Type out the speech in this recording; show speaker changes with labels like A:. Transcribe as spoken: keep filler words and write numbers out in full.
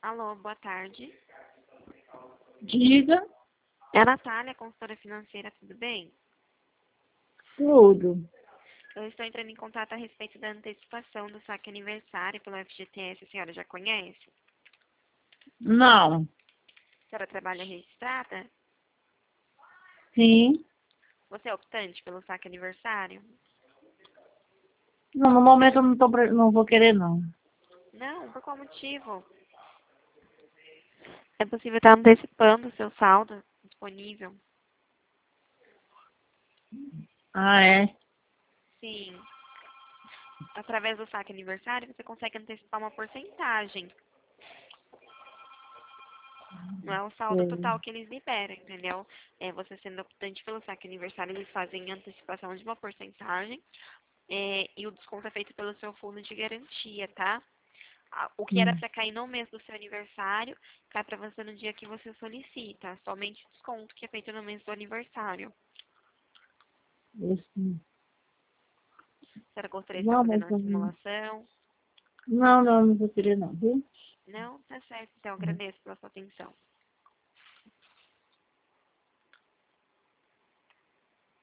A: Alô, boa tarde.
B: Diga
A: É a Natália, consultora financeira, tudo bem?
B: tudo.
A: Eu estou entrando em contato a respeito da antecipação do saque aniversário pelo F G T S. A senhora já conhece?
B: Não.
A: A senhora trabalha registrada?
B: Sim.
A: Você é optante pelo saque aniversário?
B: Não, no momento eu não, tô, pre- não vou querer, não.
A: Não, por qual motivo? É possível estar antecipando o seu saldo disponível?
B: Ah, é?
A: Sim. Através do saque aniversário, você consegue antecipar uma porcentagem. Não é o saldo
B: Sei.
A: total que eles liberam, entendeu? É, você sendo optante pelo saque aniversário, eles fazem antecipação de uma porcentagem é, e o desconto é feito pelo seu fundo de garantia, tá? Ah, o que era
B: Hum.
A: para cair no mês do seu aniversário, cai para você no dia que você solicita. Somente o desconto que é feito no mês do aniversário.
B: Esse-
A: A senhora gostaria de estar
B: Não,
A: fazendo
B: mas
A: uma
B: não,
A: simulação?
B: não, não, não vou querer, não, viu?
A: Não? Tá certo. Então, agradeço pela sua atenção.